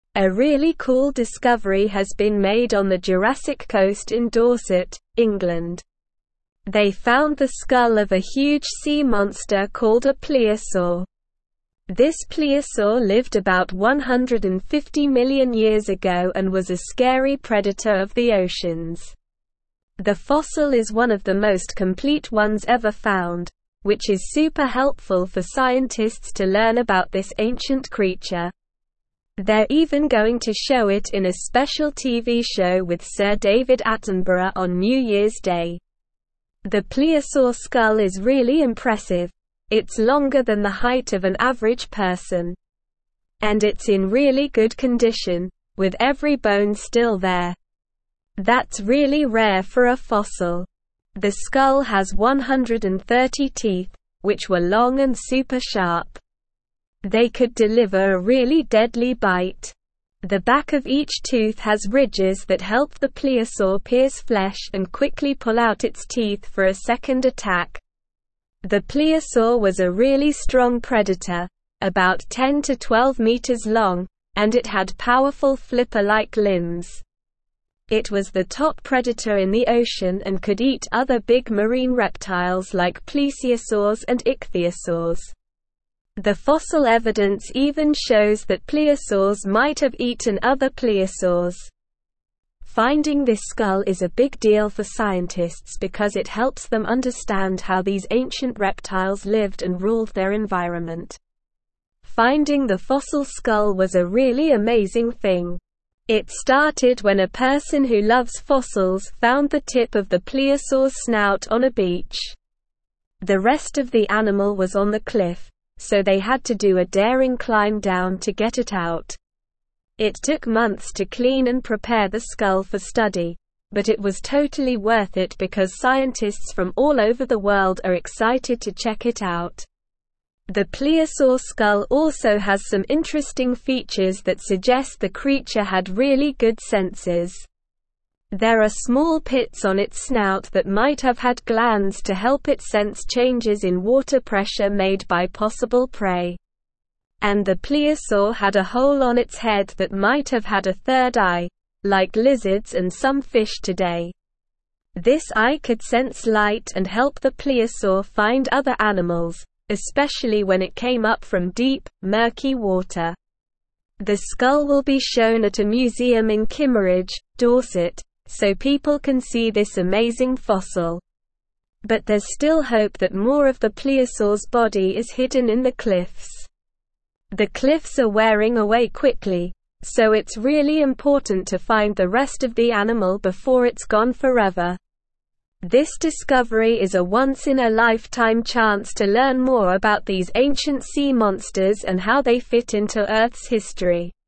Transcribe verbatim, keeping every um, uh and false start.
A really cool discovery has been made on the Jurassic Coast in Dorset, England. They found the skull of a huge sea monster called a plesiosaur. This plesiosaur lived about one hundred fifty million years ago and was a scary predator of the oceans. The fossil is one of the most complete ones ever found, which is super helpful for scientists to learn about this ancient creature. They're even going to show it in a special T V show with Sir David Attenborough on New Year's Day. The plesiosaur skull is really impressive. It's longer than the height of an average person. And it's in really good condition, with every bone still there. That's really rare for a fossil. The skull has one hundred thirty teeth, which were long and super sharp. They could deliver a really deadly bite. The back of each tooth has ridges that help the plesiosaur pierce flesh and quickly pull out its teeth for a second attack. The plesiosaur was a really strong predator, about ten to twelve meters long, and it had powerful flipper-like limbs. It was the top predator in the ocean and could eat other big marine reptiles like plesiosaurs and ichthyosaurs. The fossil evidence even shows that plesiosaurs might have eaten other plesiosaurs. Finding this skull is a big deal for scientists because it helps them understand how these ancient reptiles lived and ruled their environment. Finding the fossil skull was a really amazing thing. It started when a person who loves fossils found the tip of the plesiosaur's snout on a beach. The rest of the animal was on the cliff, so they had to do a daring climb down to get it out. It took months to clean and prepare the skull for study, but it was totally worth it because scientists from all over the world are excited to check it out. The plesiosaur skull also has some interesting features that suggest the creature had really good senses. There are small pits on its snout that might have had glands to help it sense changes in water pressure made by possible prey. And the plesiosaur had a hole on its head that might have had a third eye, like lizards and some fish today. This eye could sense light and help the plesiosaur find other animals, especially when it came up from deep, murky water. The skull will be shown at a museum in Kimmeridge, Dorset, so people can see this amazing fossil. But there's still hope that more of the plesiosaur's body is hidden in the cliffs. The cliffs are wearing away quickly, so it's really important to find the rest of the animal before it's gone forever. This discovery is a once-in-a-lifetime chance to learn more about these ancient sea monsters and how they fit into Earth's history.